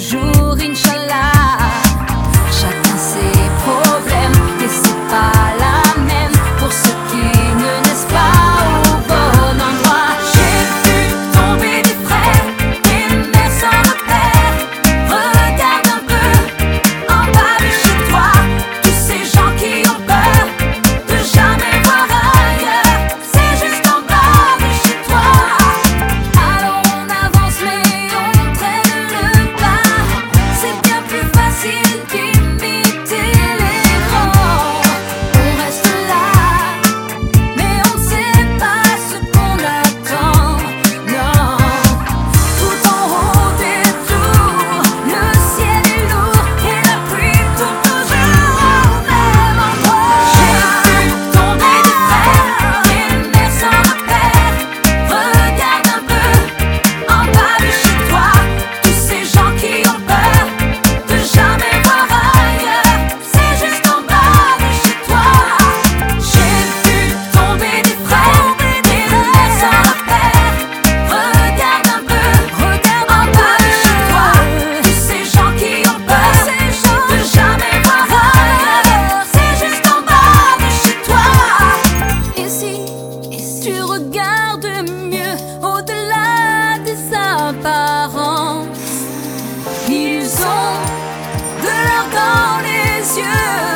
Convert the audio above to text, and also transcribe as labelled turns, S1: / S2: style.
S1: toujours, Inch'Allah. Chacun ses problèmes, et c'est pas la même pour ceux qui ne naissent pas au bon endroit. J'ai vu tomber des frères et une mère sans repère. Regarde un peu en bas de chez toi, tous ces gens qui ont peur de jamais voir ailleurs. C'est juste en bas de chez toi. Alors on avance mais on traîne le pas. C'est bien plus facile d'imiter les grands. On reste là, mais on ne sait pas ce qu'on attend. Non, tout en haut des tours, le ciel est lourd et la pluie tombe toujours au même endroit. J'ai vu tomber des frères et une mère sans repère. Regarde un peu en bas de chez toi, tous ces gens qui ont peur de jamais voir ailleurs. C'est juste en bas de chez toi. J'ai vu tomber des frères et une mère sans repère. Regarde un peu en bas de chez toi, tous ces gens qui ont peur de jamais voir ailleurs. C'est juste en bas de chez toi. Et si tu regardes mieux au-delà des apparences, ils ont de l'or dans les yeux.